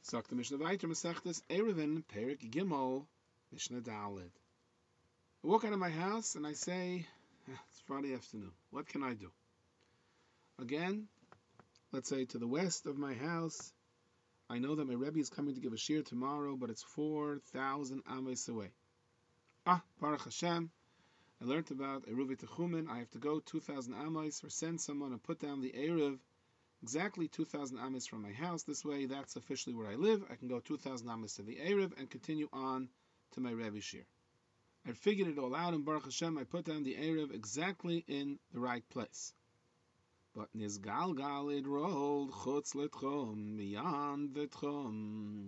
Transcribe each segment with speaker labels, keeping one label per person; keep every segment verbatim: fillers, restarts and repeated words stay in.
Speaker 1: Sagt the Mishnah weiter, Masechtes Erevin, Perik Gimel, Mishnah Daled. I walk out of my house and I say, it's Friday afternoon. What can I do? Again, let's say to the west of my house, I know that my Rebbe is coming to give a shir tomorrow, but it's four thousand ames away. Ah, Baruch Hashem, I learned about Eruvi Techumen. I have to go two thousand ames or send someone and put down the Erev exactly two thousand ames from my house. This way, that's officially where I live. I can go two thousand ames to the Erev and continue on to my Rebbe shir. I figured it all out, and Baruch Hashem, I put down the Erev exactly in the right place. But Nizgalgal, it rolled chutz l'tchum, beyond the tchum.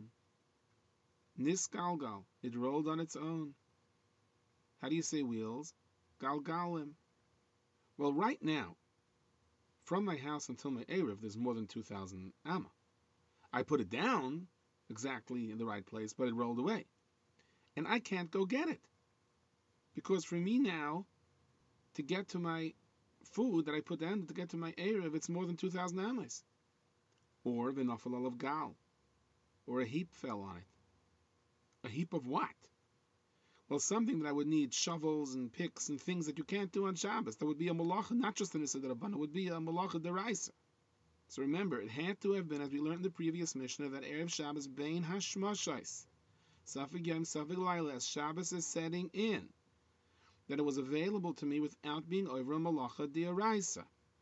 Speaker 1: Nizgalgal, it rolled on its own. How do you say wheels? Galgalim. Well, right now, from my house until my Erev, there's more than two thousand amma. I put it down exactly in the right place, but it rolled away. And I can't go get it. Because for me now, to get to my food that I put down, to get to my Erev, it's more than two thousand amas. Or v'nafal of gal. Or a heap fell on it. A heap of what? Well, something that I would need shovels and picks and things that you can't do on Shabbos. That would be a malacha, not just an Issa D'Rabbanan, it would be a malacha deraisa. So remember, it had to have been, as we learned in the previous Mishnah, that Erev Shabbos bein hashmashais. Safik yom, safik laila, as Shabbos is setting in, that it was available to me without being over a malacha deraisa.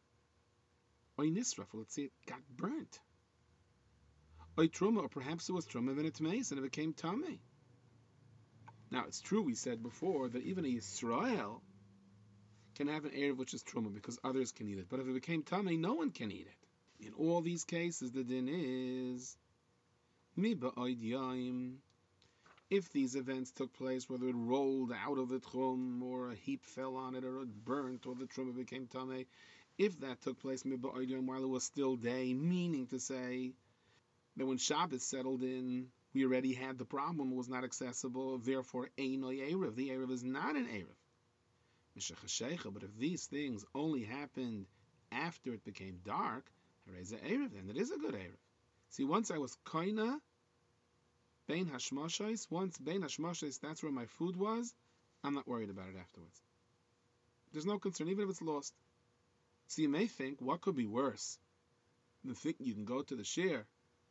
Speaker 1: Oy nisraf, let's see, it got burnt. Oy truma, or perhaps it was truma when it meis and it became tamei. Now, it's true, we said before, that even a Yisrael can have an Erev which is Truma, because others can eat it. But if it became Tamei, no one can eat it. In all these cases, the din is, Mi ba'od yaim. If these events took place, whether it rolled out of the Tchum, or a heap fell on it, or it burnt, or the Truma became Tamei, if that took place, Mi ba'od yaim, while it was still day, meaning to say that when Shabbos settled in, we already had the problem, it was not accessible, therefore, Einoi Erev, the Erev is not an Erev. But if these things only happened after it became dark, Hareza Erev, then it is a good Erev. See, once I was Koina, Bein Hashmashais, once Bein Hashmashais, that's where my food was, I'm not worried about it afterwards. There's no concern, even if it's lost. So you may think, what could be worse than thinking you can go to the shir?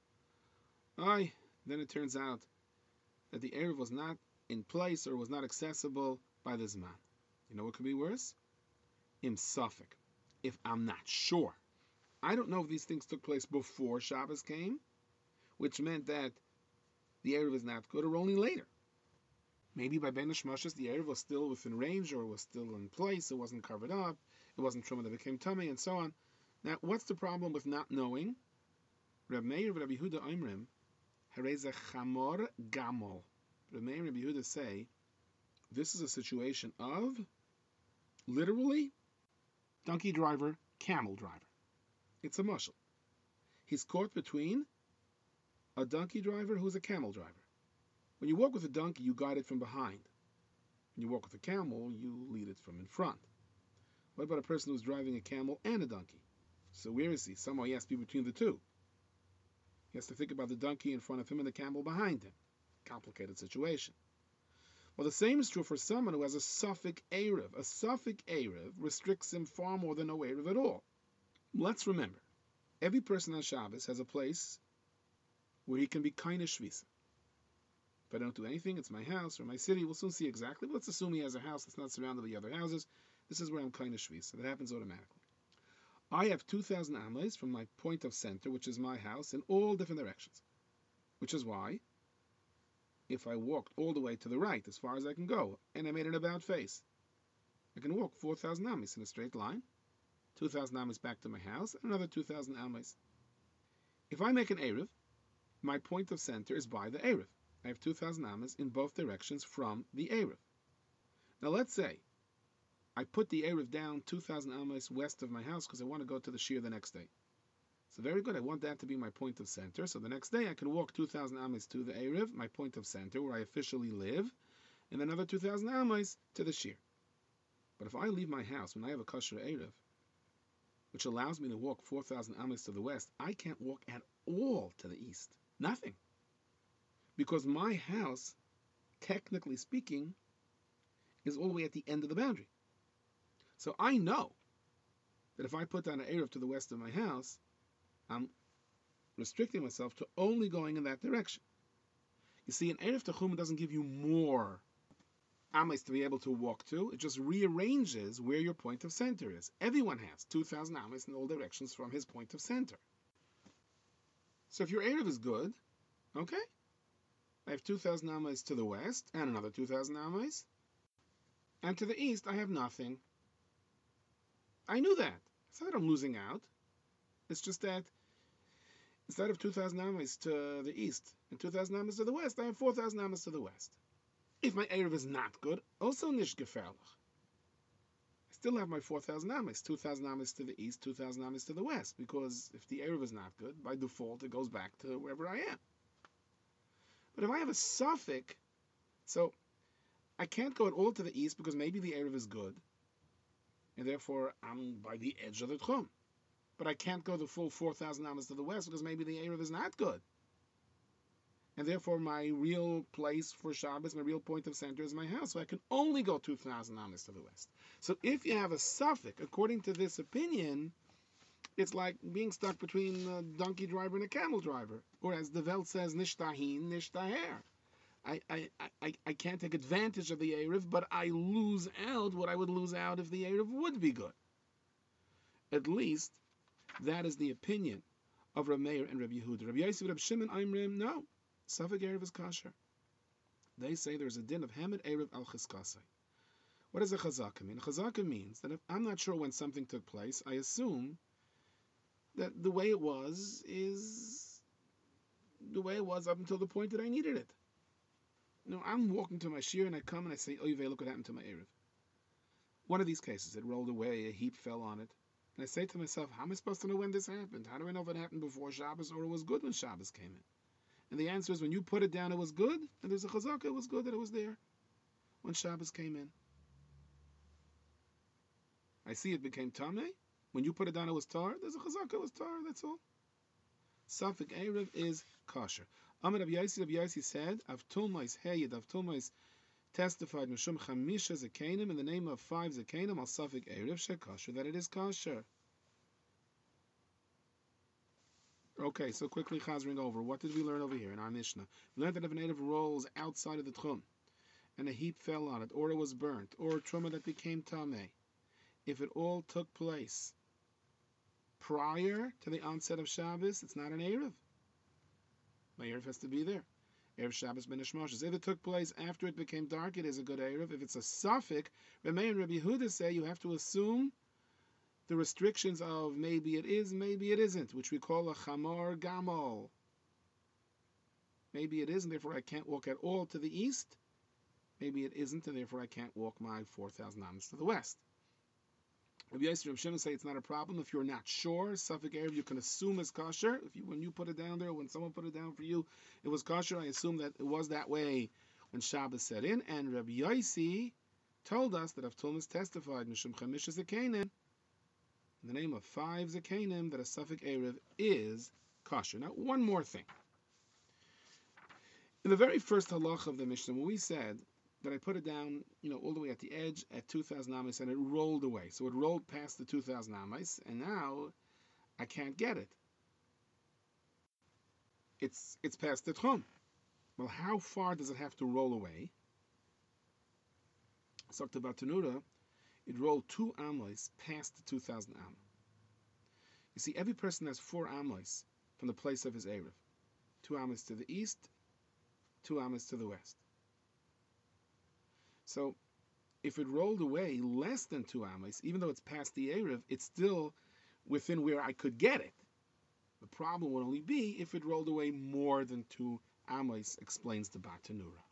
Speaker 1: Aye. Then it turns out that the Erev was not in place or was not accessible by this man. You know what could be worse? Im Suffolk. If I'm not sure. I don't know if these things took place before Shabbos came, which meant that the Erev is not good, or only later. Maybe by Ben Hashmashas the Erev was still within range or was still in place, it wasn't covered up, it wasn't Truma that became Tummy, and so on. Now, what's the problem with not knowing? Reb Meir and Rabbi Yehuda Oimrim, Hareza chamor gamol. Reb Meir and Rabbi Yehuda say, this is a situation of, literally, donkey driver, camel driver. It's a mushal. He's caught between a donkey driver who's a camel driver. When you walk with a donkey, you guide it from behind. When you walk with a camel, you lead it from in front. What about a person who's driving a camel and a donkey? So where is he? Somehow he has to be between the two. He has to think about the donkey in front of him and the camel behind him. Complicated situation. Well, the same is true for someone who has a Suffolk Erev. A Suffolk Erev restricts him far more than no Erev at all. Let's remember, every person on Shabbos has a place where he can be kind of shvisa. If I don't do anything, it's my house or my city. We'll soon see exactly. But let's assume he has a house that's not surrounded by other houses. This is where I'm kind of shvisa. That happens automatically. I have two thousand amas from my point of center, which is my house, in all different directions. Which is why, if I walked all the way to the right, as far as I can go, and I made an about face, I can walk four thousand amas in a straight line, two thousand amas back to my house, and another two thousand amas. If I make an Erev, my point of center is by the Erev. I have two thousand amas in both directions from the Erev. Now let's say I put the Erev down two thousand amas west of my house because I want to go to the shir the next day. So very good, I want that to be my point of center. So the next day I can walk two thousand amas to the Erev, my point of center, where I officially live, and another two thousand amas to the shir. But if I leave my house when I have a kosher Erev, which allows me to walk four thousand amas to the west, I can't walk at all to the east. Nothing. because my house, technically speaking, is all the way at the end of the boundary. So I know that if I put down an Erev to the west of my house, I'm restricting myself to only going in that direction. You see, an Erev Techum doesn't give you more Ames to be able to walk to. It just rearranges where your point of center is. Everyone has two thousand Ames in all directions from his point of center. So if your Erev is good, okay, I have two thousand Ames to the west and another two thousand Ames. And to the east, I have nothing. I knew that. It's not that I'm losing out. It's just that instead of two thousand Ames to the east and two thousand Ames to the west, I have four thousand Ames to the west. If my Erev is not good, also nicht gefährlich. I still have my four thousand Ames, two thousand Ames to the east, two thousand Ames to the west, because if the Erev is not good, by default it goes back to wherever I am. But if I have a suffix, so I can't go at all to the east because maybe the Erev is good, and therefore I'm by the edge of the Tchum. But I can't go the full four thousand Ames to the west because maybe the Erev is not good. And therefore my real place for Shabbos, my real point of center is my house. So I can only go two thousand Ames to the west. So if you have a suffix, according to this opinion, it's like being stuck between a donkey driver and a camel driver. Or as the Welt says, nicht dahin, nicht daher. I, I, I, I can't take advantage of the Erev, but I lose out what I would lose out if the Erev would be good. At least, that is the opinion of Rav Meir and Rabbi Yehuda. Rabbi Yosef and Rabbi Shimon Aimrim, no. Safek Erev is kosher. They say there's a din of Hamed Erev al Chizkasai. What does a chazaka mean? A chazaka means that if I'm not sure when something took place, I assume that the way it was is the way it was up until the point that I needed it. You know, I'm walking to my shir and I come and I say, oh, look what happened to my Erev. One of these cases, it rolled away, a heap fell on it. And I say to myself, how am I supposed to know when this happened? How do I know if it happened before Shabbos or it was good when Shabbos came in? And the answer is when you put it down, it was good. And there's a chazaka, it was good that it was there when Shabbos came in. I see it became tameh. When you put it down, it was tar. There's a chazaka, it was tar, that's all. Safek Erev is kosher. Amar Rav Yossi, Rav Yossi said, Avtulmais Heyed, Avtulmais testified Mishum Chamisha Zekanim in the name of five Zekanim al Safek Erev Shekosher, that it is kosher. Okay, so quickly chazering over. What did we learn over here in our Mishnah? We learned that if a native rolls outside of the Tchum and a heap fell on it, or it was burnt, or a truma that became tameh, if it all took place prior to the onset of Shabbos, it's not an Erev. My Erev has to be there. Erev Shabbos ben Ishmoshes. If it took place after it became dark, it is a good Erev. If it's a suffix, Rav Meir and Rabbi Yehuda say you have to assume the restrictions of maybe it is, maybe it isn't, which we call a chamor gamol. Maybe it is, and therefore I can't walk at all to the east. Maybe it isn't, and therefore I can't walk my four thousand amas to the west. Rabbi Yosef and Rabbi Shimon say it's not a problem if you're not sure. Safek Erev you can assume is kosher. If you, when you put it down there, when someone put it down for you, it was kosher. I assume that it was that way when Shabbos set in. And Rabbi Yosef told us that Avtulmas testified Mishum Chamisha Zekanim, in the name of five Zekanim, that a Safek Erev is kosher. Now, one more thing. In the very first halach of the Mishnah, when we said that I put it down, you know, all the way at the edge at two thousand amas, and it rolled away. So it rolled past the two thousand amas, and now I can't get it. It's it's past the Tchum. Well, how far does it have to roll away? Talked about Tanura. It rolled two amas past the two thousand amas. You see, every person has four amas from the place of his Erev. Two amas to the east, two amas to the west. So, if it rolled away less than two amas, even though it's past the Erev, it's still within where I could get it. The problem would only be if it rolled away more than two amas, explains the Batanura.